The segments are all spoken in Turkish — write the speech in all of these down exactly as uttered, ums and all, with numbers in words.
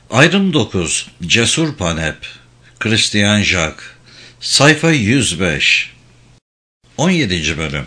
Ayrım dokuz. Cesur Panep. Christian Jacques. Sayfa yüz beş. on yedinci bölüm.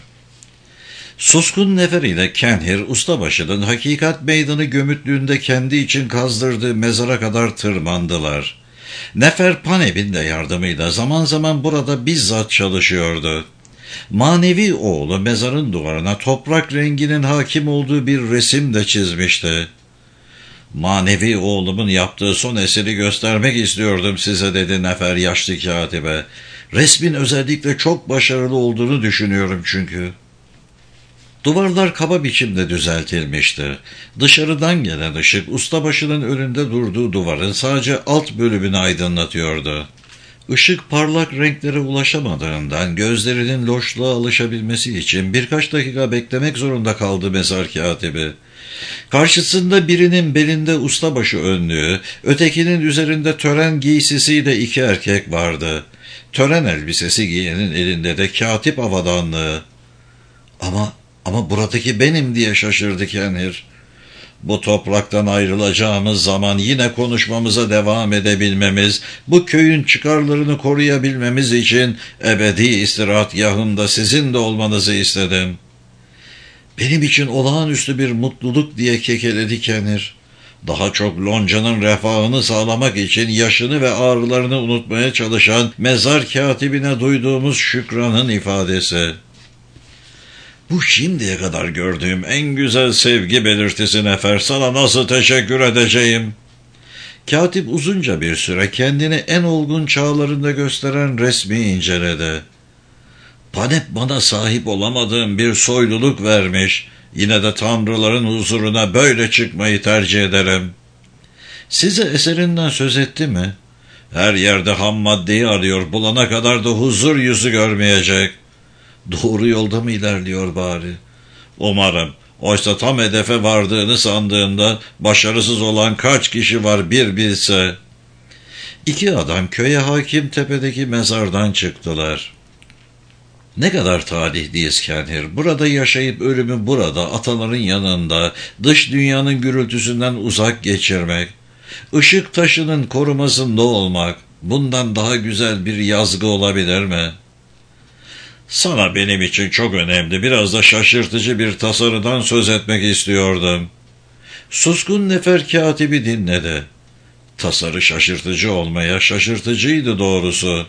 Suskun neferiyle Kenhir, ustabaşının hakikat meydanı gömütlüğünde kendi için kazdırdığı mezara kadar tırmandılar. Nefer Panep'in de yardımıyla zaman zaman burada bizzat çalışıyordu. Manevi oğlu mezarın duvarına toprak renginin hakim olduğu bir resim de çizmişti. Manevi oğlumun yaptığı son eseri göstermek istiyordum size, dedi Nefer yaşlı katibe. Resmin özellikle çok başarılı olduğunu düşünüyorum çünkü. Duvarlar kaba biçimde düzeltilmişti. Dışarıdan gelen ışık ustabaşının önünde durduğu duvarın sadece alt bölümünü aydınlatıyordu. Işık parlak renklere ulaşamadığından gözlerinin loşluğa alışabilmesi için birkaç dakika beklemek zorunda kaldı mezar katibi. Karşısında birinin belinde ustabaşı önlüğü, ötekinin üzerinde tören giysisiyle iki erkek vardı. Tören elbisesi giyenin elinde de katip avadanlığı. Ama, ama buradaki benim diye şaşırdı Kenhir. Bu topraktan ayrılacağımız zaman yine konuşmamıza devam edebilmemiz, bu köyün çıkarlarını koruyabilmemiz için ebedi istirahatgahımda sizin de olmanızı istedim. Benim için olağanüstü bir mutluluk diye kekeledi Kenhir. Daha çok loncanın refahını sağlamak için yaşını ve ağrılarını unutmaya çalışan mezar katibine duyduğumuz şükranın ifadesi. Bu şimdiye kadar gördüğüm en güzel sevgi belirtisi Nefer, sana nasıl teşekkür edeceğim? Katip uzunca bir süre kendini en olgun çağlarında gösteren resmi inceledi. Panep bana sahip olamadığım bir soyluluk vermiş, yine de tanrıların huzuruna böyle çıkmayı tercih ederim. Size eserinden söz etti mi? Her yerde ham maddeyi arıyor, bulana kadar da huzur yüzü görmeyecek. Doğru yolda mı ilerliyor bari? Umarım. Oysa tam hedefe vardığını sandığında başarısız olan kaç kişi var bir bilse. İki adam köye hakim tepedeki mezardan çıktılar. Ne kadar talihliyiz Kenhir. Burada yaşayıp ölümü burada, ataların yanında, dış dünyanın gürültüsünden uzak geçirmek. Işık taşının korumasında olmak. Bundan daha güzel bir yazgı olabilir mi? Sana benim için çok önemli, biraz da şaşırtıcı bir tasarıdan söz etmek istiyordum. Suskun Nefer katibi dinledi. Tasarı şaşırtıcı olmaya şaşırtıcıydı doğrusu.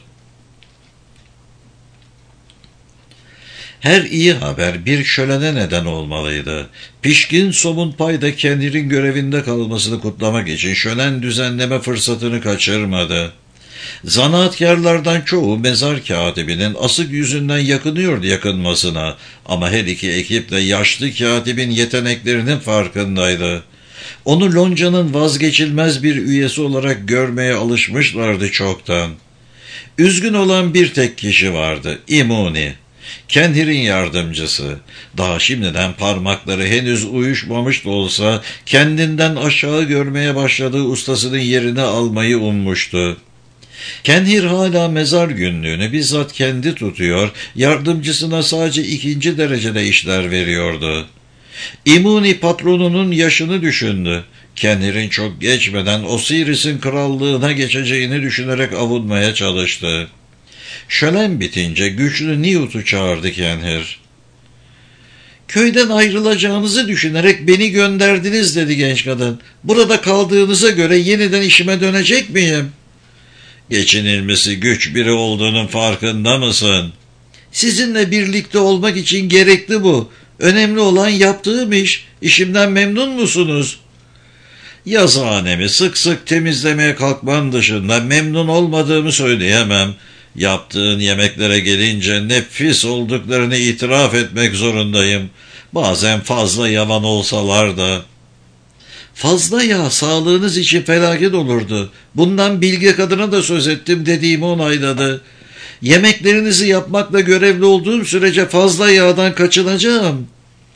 Her iyi haber bir şölene neden olmalıydı. Pişkin somun payda Kenhir'in görevinde kalmasını kutlamak için şölen düzenleme fırsatını kaçırmadı. Zanaatkarlardan çoğu mezar katibinin asık yüzünden yakınıyordu yakınmasına, ama her iki ekip de yaşlı katibin yeteneklerinin farkındaydı. Onu loncanın vazgeçilmez bir üyesi olarak görmeye alışmışlardı çoktan. Üzgün olan bir tek kişi vardı, İmuni. Kenhir'in yardımcısı. Daha şimdiden parmakları henüz uyuşmamış da olsa kendinden aşağı görmeye başladığı ustasının yerini almayı ummuştu. Kenhir hala mezar günlüğünü bizzat kendi tutuyor, yardımcısına sadece ikinci derecede işler veriyordu. İmuni patronunun yaşını düşündü. Kenhir'in çok geçmeden Osiris'in krallığına geçeceğini düşünerek avunmaya çalıştı. Şölen bitince güçlü Newt'u çağırdı Kenhir. Köyden ayrılacağınızı düşünerek beni gönderdiniz, dedi genç kadın. Burada kaldığınıza göre yeniden işime dönecek miyim? Geçinilmesi güç biri olduğunun farkında mısın? Sizinle birlikte olmak için gerekli bu. Önemli olan yaptığım iş. İşimden memnun musunuz? Yazıhanemi sık sık temizlemeye kalkman dışında memnun olmadığımı söyleyemem. Yaptığın yemeklere gelince nefis olduklarını itiraf etmek zorundayım. Bazen fazla yavan olsalar da. Fazla yağ sağlığınız için felaket olurdu. Bundan bilge kadına da söz ettim, dediğimi onayladı. Yemeklerinizi yapmakla görevli olduğum sürece fazla yağdan kaçınacağım.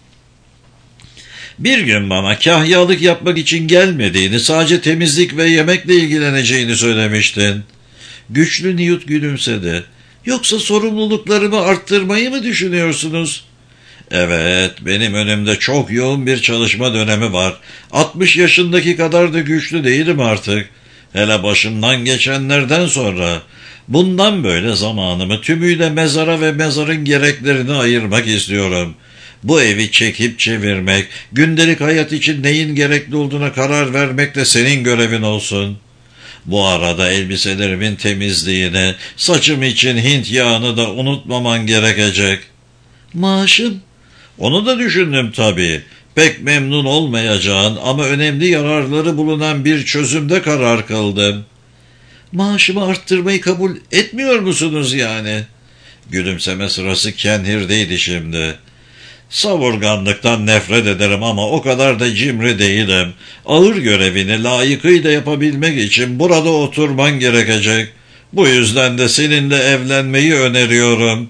Bir gün bana kahyalık yapmak için gelmediğini, sadece temizlik ve yemekle ilgileneceğini söylemiştin. Güçlü Newt gülümsedi. Yoksa sorumluluklarımı arttırmayı mı düşünüyorsunuz? Evet, benim önümde çok yoğun bir çalışma dönemi var. altmış yaşındaki kadar da güçlü değilim artık. Hele başımdan geçenlerden sonra. Bundan böyle zamanımı tümüyle mezara ve mezarın gereklerini ayırmak istiyorum. Bu evi çekip çevirmek, gündelik hayat için neyin gerekli olduğuna karar vermek de senin görevin olsun. Bu arada elbiselerimin temizliğini, saçım için Hint yağını da unutmaman gerekecek. Maaşım? Onu da düşündüm tabii. Pek memnun olmayacağın ama önemli yararları bulunan bir çözümde karar kıldım. Maaşımı arttırmayı kabul etmiyor musunuz yani? Gülümseme sırası Kenhir'deydi şimdi. Savurganlıktan nefret ederim ama o kadar da cimri değilim. Ağır görevini layıkıyla yapabilmek için burada oturman gerekecek. Bu yüzden de seninle evlenmeyi öneriyorum.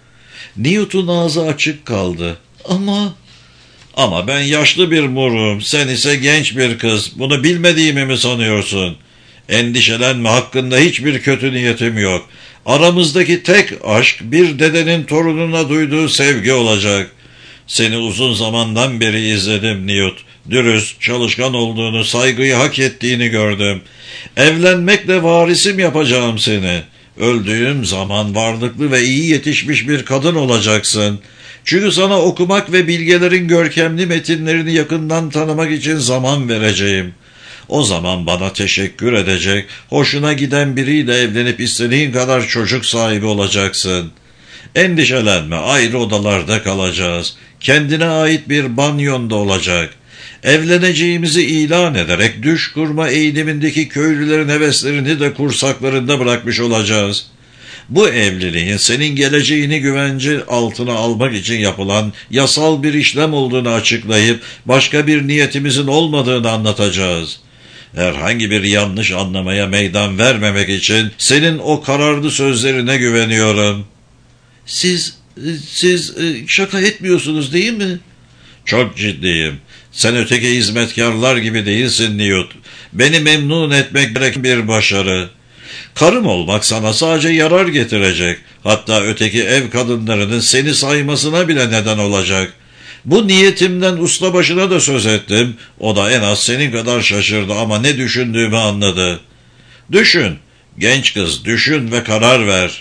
Newton ağzı açık kaldı. Ama... Ama ben yaşlı bir murum, sen ise genç bir kız. Bunu bilmediğimi mi sanıyorsun? Endişelenme, hakkında hiçbir kötü niyetim yok. Aramızdaki tek aşk bir dedenin torununa duyduğu sevgi olacak. Seni uzun zamandan beri izledim Newt. Dürüst, çalışkan olduğunu, saygıyı hak ettiğini gördüm. Evlenmekle varisim yapacağım seni. Öldüğüm zaman varlıklı ve iyi yetişmiş bir kadın olacaksın. Çünkü sana okumak ve bilgelerin görkemli metinlerini yakından tanımak için zaman vereceğim. O zaman bana teşekkür edecek, hoşuna giden biriyle evlenip istediğin kadar çocuk sahibi olacaksın. Endişelenme, ayrı odalarda kalacağız. Kendine ait bir banyon da olacak. Evleneceğimizi ilan ederek düş kurma eğilimindeki köylülerin heveslerini de kursaklarında bırakmış olacağız. Bu evliliğin senin geleceğini güvence altına almak için yapılan yasal bir işlem olduğunu açıklayıp başka bir niyetimizin olmadığını anlatacağız. Herhangi bir yanlış anlamaya meydan vermemek için senin o kararlı sözlerine güveniyorum. Siz, siz şaka etmiyorsunuz değil mi? Çok ciddiyim. Sen öteki hizmetkarlar gibi değilsin Newt. Beni memnun etmek gereken bir başarı. Karım olmak sana sadece yarar getirecek. Hatta öteki ev kadınlarının seni saymasına bile neden olacak. Bu niyetimden ustabaşına da söz ettim. O da en az senin kadar şaşırdı ama ne düşündüğümü anladı. Düşün, genç kız, düşün ve karar ver.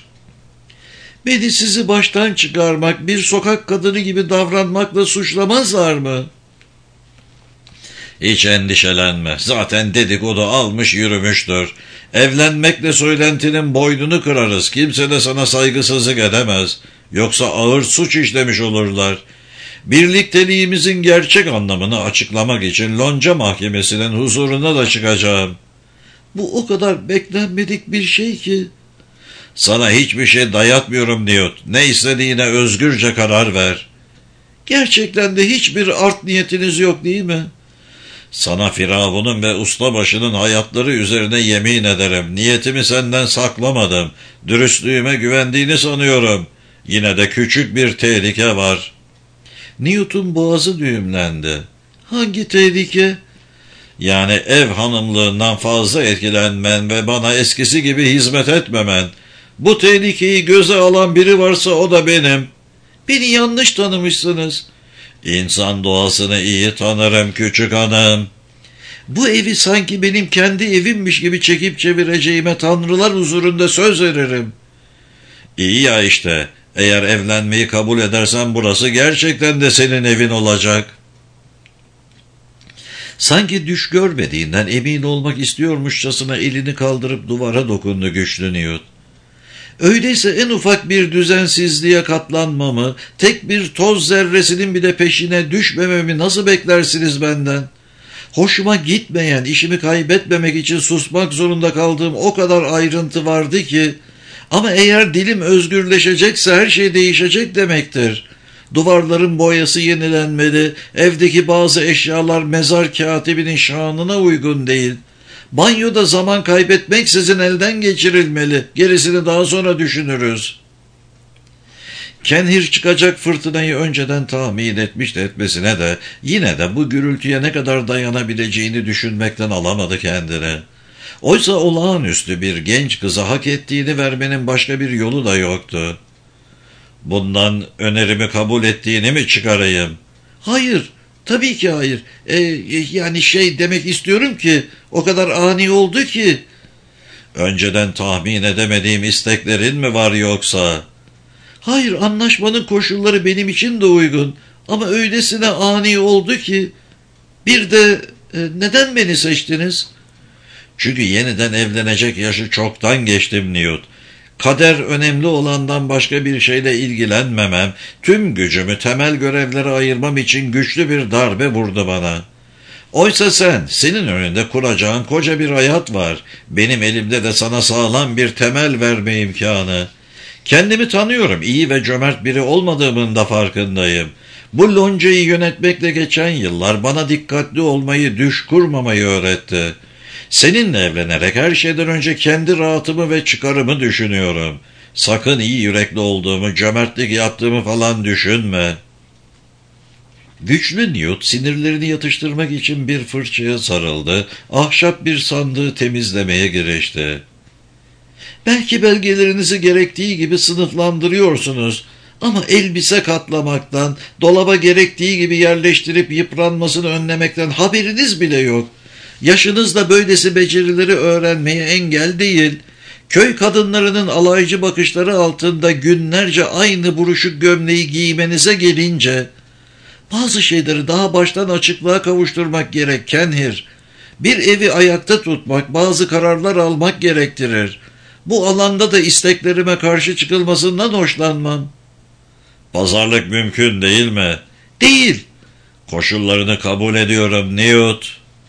Beni sizi baştan çıkarmak, bir sokak kadını gibi davranmakla suçlamazlar mı? Hiç endişelenme. Zaten dedikodu almış yürümüştür. Evlenmekle söylentinin boynunu kırarız. Kimse de sana saygısızlık edemez. Yoksa ağır suç işlemiş olurlar. Birlikteliğimizin gerçek anlamını açıklamak için Lonca Mahkemesi'nin huzuruna da çıkacağım. Bu o kadar beklenmedik bir şey ki. Sana hiçbir şey dayatmıyorum Newt. Ne istediğine özgürce karar ver. Gerçekten de hiçbir art niyetiniz yok değil mi? Sana Firavun'un ve ustabaşının hayatları üzerine yemin ederim. Niyetimi senden saklamadım. Dürüstlüğüme güvendiğini sanıyorum. Yine de küçük bir tehlike var. Newt'un boğazı düğümlendi. Hangi tehlike? Yani ev hanımlığından fazla etkilenmen ve bana eskisi gibi hizmet etmemen. Bu tehlikeyi göze alan biri varsa o da benim. Beni yanlış tanımışsınız. İnsan doğasını iyi tanırım küçük hanım. Bu evi sanki benim kendi evimmiş gibi çekip çevireceğime tanrılar huzurunda söz veririm. İyi ya işte. Eğer evlenmeyi kabul edersen burası gerçekten de senin evin olacak. Sanki düş görmediğinden emin olmak istiyormuşçasına elini kaldırıp duvara dokundu güçlü Newt. Öyleyse en ufak bir düzensizliğe katlanmamı, tek bir toz zerresinin bile peşine düşmememi nasıl beklersiniz benden? Hoşuma gitmeyen, işimi kaybetmemek için susmak zorunda kaldığım o kadar ayrıntı vardı ki, ama eğer dilim özgürleşecekse her şey değişecek demektir. Duvarların boyası yenilenmeli, evdeki bazı eşyalar mezar katibinin şanına uygun değil. Banyoda zaman kaybetmeksizin elden geçirilmeli. Gerisini daha sonra düşünürüz. Kenhir çıkacak fırtınayı önceden tahmin etmiş de etmesine de yine de bu gürültüye ne kadar dayanabileceğini düşünmekten alamadı kendini. Oysa olağanüstü bir genç kıza hak ettiğini vermenin başka bir yolu da yoktu. Bundan önerimi kabul ettiğini mi çıkarayım? Hayır, tabii ki hayır. Ee, yani şey demek istiyorum ki o kadar ani oldu ki. Önceden tahmin edemediğim isteklerin mi var yoksa? Hayır, anlaşmanın koşulları benim için de uygun. Ama öylesine ani oldu ki. Bir de e, neden beni seçtiniz? Çünkü yeniden evlenecek yaşı çoktan geçtim Newt. Kader önemli olandan başka bir şeyle ilgilenmemem, tüm gücümü temel görevlere ayırmam için güçlü bir darbe vurdu bana. Oysa sen, senin önünde kuracağın koca bir hayat var. Benim elimde de sana sağlam bir temel verme imkanı. Kendimi tanıyorum, iyi ve cömert biri olmadığımın da farkındayım. Bu loncayı yönetmekle geçen yıllar bana dikkatli olmayı, düş kurmamayı öğretti. Seninle evlenerek her şeyden önce kendi rahatımı ve çıkarımı düşünüyorum. Sakın iyi yürekli olduğumu, cömertlik yaptığımı falan düşünme. Güçlü Newt sinirlerini yatıştırmak için bir fırçaya sarıldı, ahşap bir sandığı temizlemeye girişti. Belki belgelerinizi gerektiği gibi sınıflandırıyorsunuz. Ama elbise katlamaktan, dolaba gerektiği gibi yerleştirip yıpranmasını önlemekten haberiniz bile yok. Yaşınız da böylesi becerileri öğrenmeye engel değil. Köy kadınlarının alaycı bakışları altında günlerce aynı buruşuk gömleği giymenize gelince, bazı şeyleri daha baştan açıklığa kavuşturmak gerek Kenhir. Bir evi ayakta tutmak, bazı kararlar almak gerektirir. Bu alanda da isteklerime karşı çıkılmasından hoşlanmam. Pazarlık mümkün değil mi? Değil. Koşullarını kabul ediyorum Newt.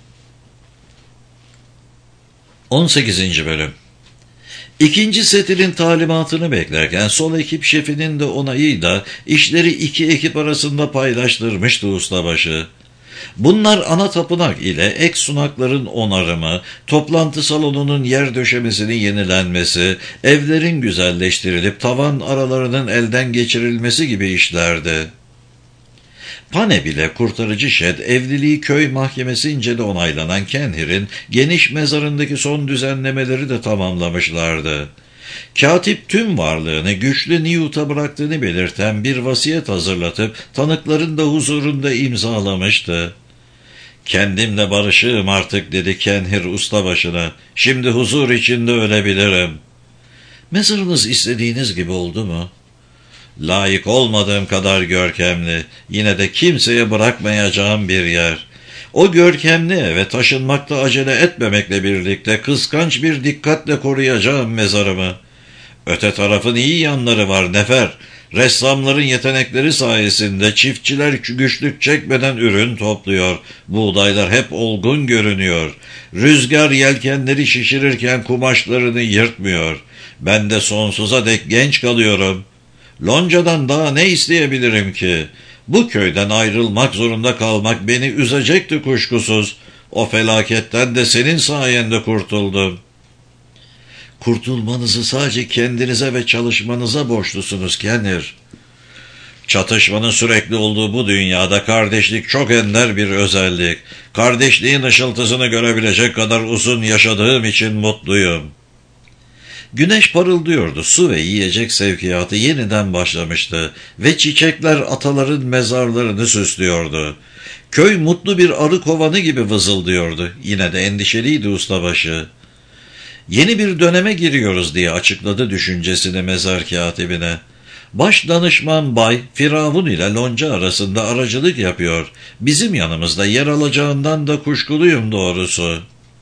on sekizinci Bölüm. İkinci setilin talimatını beklerken sol ekip şefinin de onayıyla işleri iki ekip arasında paylaştırmıştı ustabaşı. Bunlar ana tapınak ile ek sunakların onarımı, toplantı salonunun yer döşemesinin yenilenmesi, evlerin güzelleştirilip tavan aralarının elden geçirilmesi gibi işlerdi. Pane bile kurtarıcı şed, evliliği köy mahkemesince de onaylanan Kenhir'in geniş mezarındaki son düzenlemeleri de tamamlamışlardı. Katip tüm varlığını güçlü Newt'a bıraktığını belirten bir vasiyet hazırlatıp tanıkların da huzurunda imzalamıştı. "Kendimle barışığım artık," dedi Kenhir ustabaşına. "Şimdi huzur içinde ölebilirim." "Mezarınız istediğiniz gibi oldu mu?" "Layık olmadığım kadar görkemli, yine de kimseye bırakmayacağım bir yer. O görkemli eve taşınmakta acele etmemekle birlikte kıskanç bir dikkatle koruyacağım mezarımı. Öte tarafın iyi yanları var Nefer. Ressamların yetenekleri sayesinde çiftçiler güçlük çekmeden ürün topluyor. Buğdaylar hep olgun görünüyor. Rüzgar yelkenleri şişirirken kumaşlarını yırtmıyor. Ben de sonsuza dek genç kalıyorum. Loncadan daha ne isteyebilirim ki? Bu köyden ayrılmak zorunda kalmak beni üzecekti kuşkusuz. O felaketten de senin sayende kurtuldum." "Kurtulmanızı sadece kendinize ve çalışmanıza borçlusunuz Kenhir." "Çatışmanın sürekli olduğu bu dünyada kardeşlik çok ender bir özellik. Kardeşliğin ışıltısını görebilecek kadar uzun yaşadığım için mutluyum." Güneş parıldıyordu, su ve yiyecek sevkiyatı yeniden başlamıştı ve çiçekler ataların mezarlarını süslüyordu. Köy mutlu bir arı kovanı gibi vızıldıyordu. Yine de endişeliydi ustabaşı. "Yeni bir döneme giriyoruz," diye açıkladı düşüncesini mezar katibine. "Baş danışman Bay Firavun ile Lonca arasında aracılık yapıyor. Bizim yanımızda yer alacağından da kuşkuluyum doğrusu."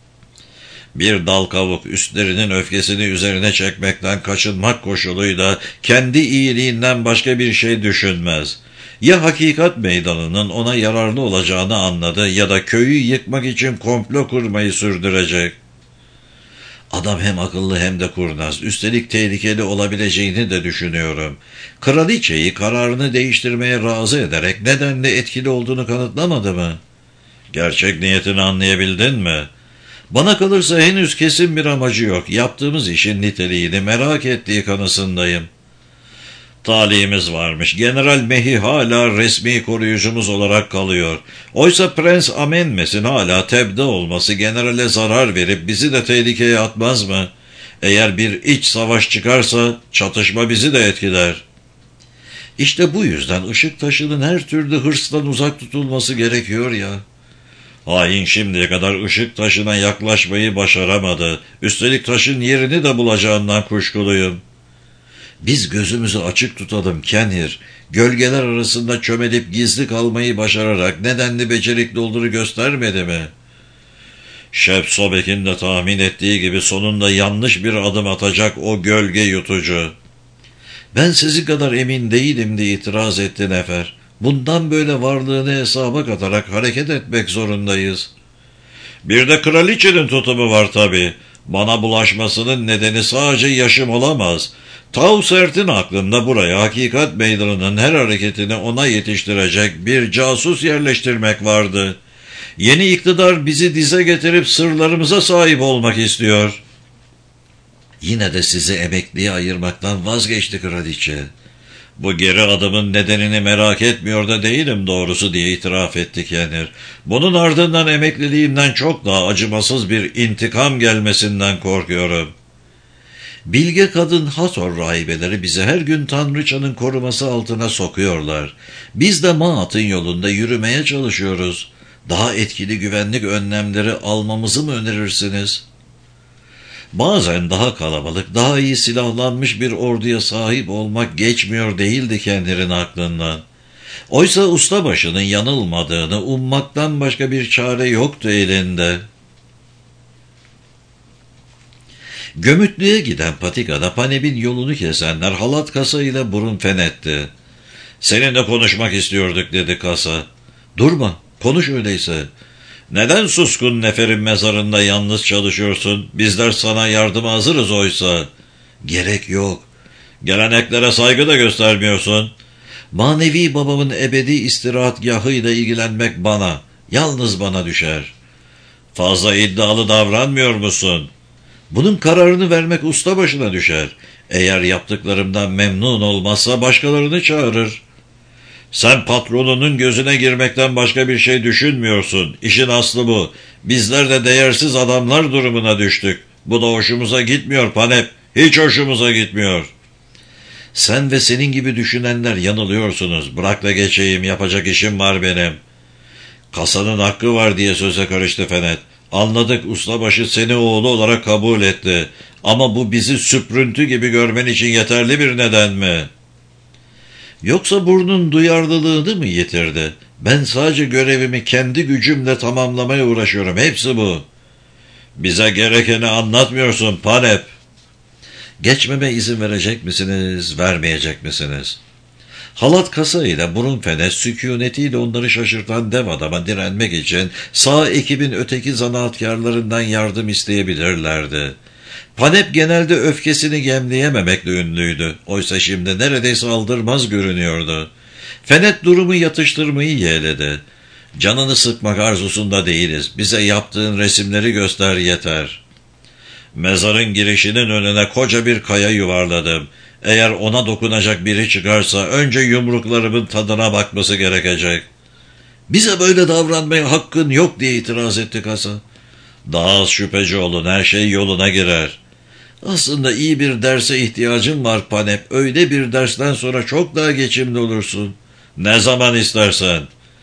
Bir dal kavuk üstlerinin öfkesini üzerine çekmekten kaçınmak koşuluyla kendi iyiliğinden başka bir şey düşünmez. Ya hakikat meydanının ona yararlı olacağını anladı ya da köyü yıkmak için komplo kurmayı sürdürecek. Adam hem akıllı hem de kurnaz, üstelik tehlikeli olabileceğini de düşünüyorum. Kraliçeyi kararını değiştirmeye razı ederek nedenle etkili olduğunu kanıtlamadı mı? Gerçek niyetini anlayabildin mi? Bana kalırsa henüz kesin bir amacı yok. Yaptığımız işin niteliğini merak ettiği kanısındayım. Talihimiz varmış. General Mehi hala resmi koruyucumuz olarak kalıyor. Oysa Prens Amenmes'in hala tebde olması generale zarar verip bizi de tehlikeye atmaz mı? Eğer bir iç savaş çıkarsa çatışma bizi de etkiler. İşte bu yüzden ışık taşının her türlü hırstan uzak tutulması gerekiyor ya. Hain şimdiye kadar ışık taşına yaklaşmayı başaramadı. Üstelik taşın yerini de bulacağından kuşkuluyum. Biz gözümüzü açık tutalım Kenhir. Gölgeler arasında çömelip gizli kalmayı başararak nedenli becerikli olduğunu göstermedi mi? Şef Sobek'in de tahmin ettiği gibi sonunda yanlış bir adım atacak o gölge yutucu. Ben sizin kadar emin değilim diye itiraz etti Nefer. Bundan böyle varlığını hesaba katarak hareket etmek zorundayız. Bir de kraliçenin tutumu var tabii. Bana bulaşmasının nedeni sadece yaşım olamaz. Tausert'in aklında buraya hakikat meydanının her hareketini ona yetiştirecek bir casus yerleştirmek vardı. Yeni iktidar bizi dize getirip sırlarımıza sahip olmak istiyor. Yine de sizi emekliye ayırmaktan vazgeçti kraliçe. Bu geri adımın nedenini merak etmiyor da değilim doğrusu diye itiraf etti Kenhir. Bunun ardından emekliliğimden çok daha acımasız bir intikam gelmesinden korkuyorum. Bilge kadın Hathor rahibeleri bizi her gün Tanrıçanın koruması altına sokuyorlar. Biz de Maat'ın yolunda yürümeye çalışıyoruz. Daha etkili güvenlik önlemleri almamızı mı önerirsiniz? Bazen daha kalabalık, daha iyi silahlanmış bir orduya sahip olmak geçmiyor değildi Kenhir'in aklından. Oysa ustabaşının yanılmadığını ummaktan başka bir çare yoktu elinde. Gömütlüğe giden patikada Paneb'in yolunu kesenler halat kasa ile burun fenetti. "Seninle konuşmak istiyorduk," dedi kasa. "Durma, konuş öyleyse. Neden suskun Nefer'in mezarında yalnız çalışıyorsun? Bizler sana yardıma hazırız oysa." "Gerek yok." "Geleneklere saygı da göstermiyorsun." "Manevi babamın ebedi istirahatgahıyla ilgilenmek bana, yalnız bana düşer." "Fazla iddialı davranmıyor musun?" "Bunun kararını vermek ustabaşına düşer. Eğer yaptıklarımdan memnun olmazsa başkalarını çağırır." "Sen patronunun gözüne girmekten başka bir şey düşünmüyorsun. İşin aslı bu. Bizler de değersiz adamlar durumuna düştük. Bu da hoşumuza gitmiyor Panep. Hiç hoşumuza gitmiyor." "Sen ve senin gibi düşünenler yanılıyorsunuz. Bırak da geçeyim, yapacak işim var benim." "Kasanın hakkı var," diye söze karıştı Fenet. "Anladık, ustabaşı seni oğlu olarak kabul etti. Ama bu bizi süprüntü gibi görmen için yeterli bir neden mi? Yoksa burnun duyarlılığını mı yitirdi? Ben sadece görevimi kendi gücümle tamamlamaya uğraşıyorum. Hepsi bu." "Bize gerekeni anlatmıyorsun Panep." "Geçmeme izin verecek misiniz, vermeyecek misiniz?" Halat kasa ile burun fenes sükunetiyle onları şaşırtan dev adama direnmek için sağ ekibin öteki zanaatkarlarından yardım isteyebilirlerdi. Panep genelde öfkesini gemleyememekle ünlüydü. Oysa şimdi neredeyse aldırmaz görünüyordu. Fenet durumu yatıştırmayı yeğledi. "Canını sıkmak arzusunda değiliz. Bize yaptığın resimleri göster yeter." "Mezarın girişinin önüne koca bir kaya yuvarladım. Eğer ona dokunacak biri çıkarsa önce yumruklarımın tadına bakması gerekecek." "Bize böyle davranmaya hakkın yok," diye itiraz etti kasa. "Daha az şüpheci olun, her şey yoluna girer." "Aslında iyi bir derse ihtiyacım var Panep. Öyle bir dersten sonra çok daha geçimli olursun." "Ne zaman istersen."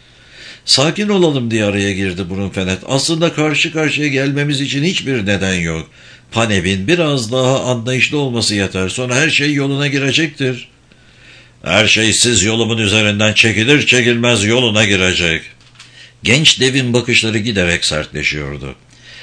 "Sakin olalım," diye araya girdi burun fenet. "Aslında karşı karşıya gelmemiz için hiçbir neden yok. Panep'in biraz daha anlayışlı olması yeter. Sonra her şey yoluna girecektir." "Her şey siz yolumun üzerinden çekilir çekilmez yoluna girecek." Genç devin bakışları giderek sertleşiyordu.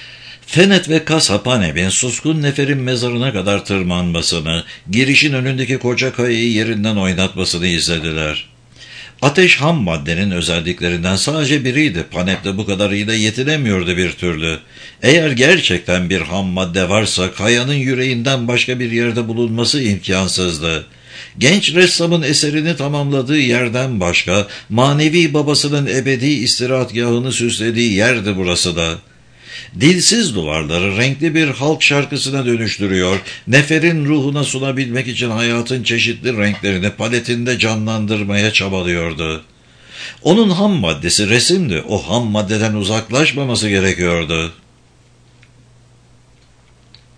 Fenet ve kasa Panep'in suskun Nefer'in mezarına kadar tırmanmasını, girişin önündeki koca kayayı yerinden oynatmasını izlediler. Ateş ham maddenin özelliklerinden sadece biriydi. Panep de bu kadarıyla yetinemiyordu bir türlü. Eğer gerçekten bir ham madde varsa kayanın yüreğinden başka bir yerde bulunması imkansızdı. Genç ressamın eserini tamamladığı yerden başka manevi babasının ebedi istirahatgahını süslediği yerdi burası da. Dilsiz duvarları renkli bir halk şarkısına dönüştürüyor, Nefer'in ruhuna sunabilmek için hayatın çeşitli renklerini paletinde canlandırmaya çabalıyordu. Onun ham maddesi resimdi, o ham maddeden uzaklaşmaması gerekiyordu.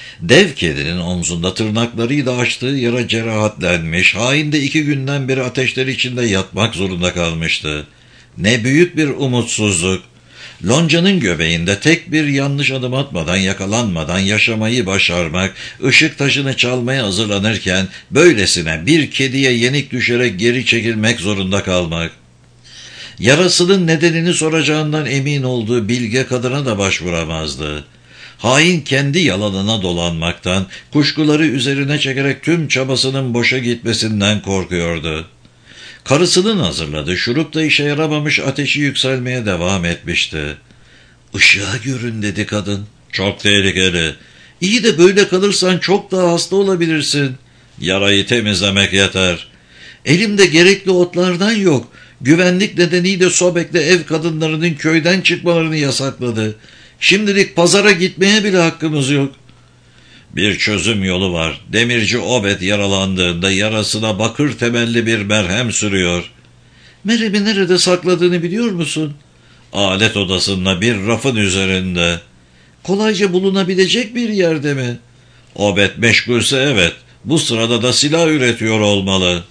Dev kedinin omzunda tırnaklarıyla açtığı yara cerahatlenmiş, hain de iki günden beri ateşler içinde yatmak zorunda kalmıştı. Ne büyük bir umutsuzluk! Loncanın göbeğinde tek bir yanlış adım atmadan, yakalanmadan yaşamayı başarmak, ışık taşını çalmaya hazırlanırken böylesine bir kediye yenik düşerek geri çekilmek zorunda kalmak. Yarasının nedenini soracağından emin olduğu bilge kadına da başvuramazdı. Hain kendi yalanına dolanmaktan, kuşkuları üzerine çekerek tüm çabasının boşa gitmesinden korkuyordu. Karısının hazırladığı şurup da işe yaramamış, ateşi yükselmeye devam etmişti. "Işığa görün," dedi kadın. "Çok tehlikeli. İyi de böyle kalırsan çok daha hasta olabilirsin." "Yarayı temizlemek yeter." "Elimde gerekli otlardan yok. Güvenlik nedeniyle Sobek'le ev kadınlarının köyden çıkmalarını yasakladı. Şimdilik pazara gitmeye bile hakkımız yok." "Bir çözüm yolu var. Demirci Obed yaralandığında yarasına bakır temelli bir merhem sürüyor." "Merhemi nerede sakladığını biliyor musun?" "Alet odasında bir rafın üzerinde." "Kolayca bulunabilecek bir yerde mi?" "Obed meşgulse evet. Bu sırada da silah üretiyor olmalı."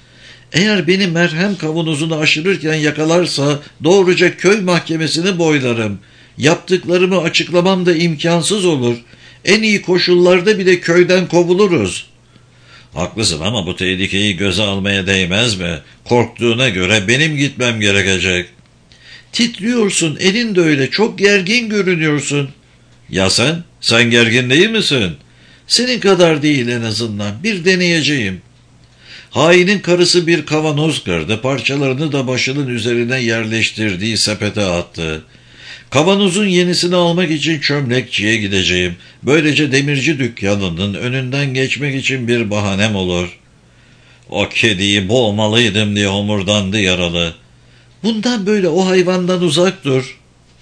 "Eğer beni merhem kavanozunu aşırırken yakalarsa doğruca köy mahkemesini boylarım. Yaptıklarımı açıklamam da imkansız olur. En iyi koşullarda bile köyden kovuluruz." "Haklısın ama bu tehlikeyi göze almaya değmez mi? Korktuğuna göre benim gitmem gerekecek." "Titriyorsun, elin de öyle, çok gergin görünüyorsun." "Ya sen? Sen gergin değil misin?" "Senin kadar değil en azından. Bir deneyeceğim." Hainin karısı bir kavanoz kırdı, parçalarını da başının üzerine yerleştirdiği sepete attı. "Kavanozun yenisini almak için çömlekçiye gideceğim. Böylece demirci dükkanının önünden geçmek için bir bahanem olur." "O kediyi boğmalıydım," diye homurdandı yaralı. "Bundan böyle o hayvandan uzak dur."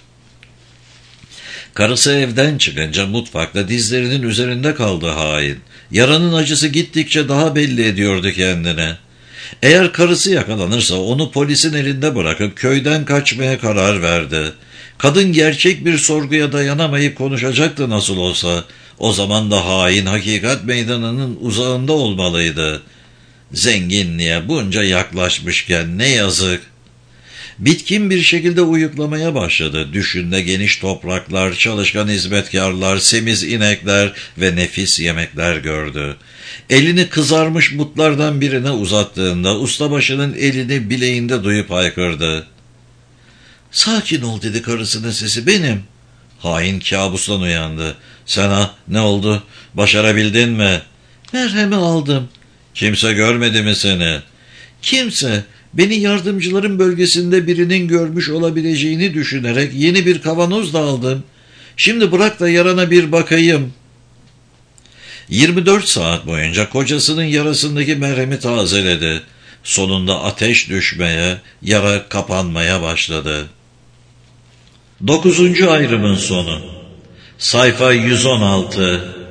Karısı evden çıkınca mutfakta dizlerinin üzerinde kaldı hain. Yaranın acısı gittikçe daha belli ediyordu kendine. Eğer karısı yakalanırsa onu polisin elinde bırakıp köyden kaçmaya karar verdi. Kadın gerçek bir sorguya dayanamayıp konuşacaktı nasıl olsa. O zaman da hain hakikat meydanının uzağında olmalıydı. Zenginliğe bunca yaklaşmışken ne yazık. Bitkin bir şekilde uyuklamaya başladı. Düşünde geniş topraklar, çalışkan hizmetkarlar, semiz inekler ve nefis yemekler gördü. Elini kızarmış butlardan birine uzattığında ustabaşının elini bileğinde duyup haykırdı. "Sakin ol," dedi karısının sesi, "benim." Hain kabustan uyandı. "Sana ne oldu? Başarabildin mi?" "Merhemi aldım." "Kimse görmedi mi seni?" "Kimse. Beni yardımcıların bölgesinde birinin görmüş olabileceğini düşünerek yeni bir kavanoz da aldım. Şimdi bırak da yarana bir bakayım." yirmi dört saat boyunca kocasının yarasındaki merhemi tazeledi. Sonunda ateş düşmeye, yara kapanmaya başladı. Dokuzuncu ayrımın sonu. Sayfa yüz on altı.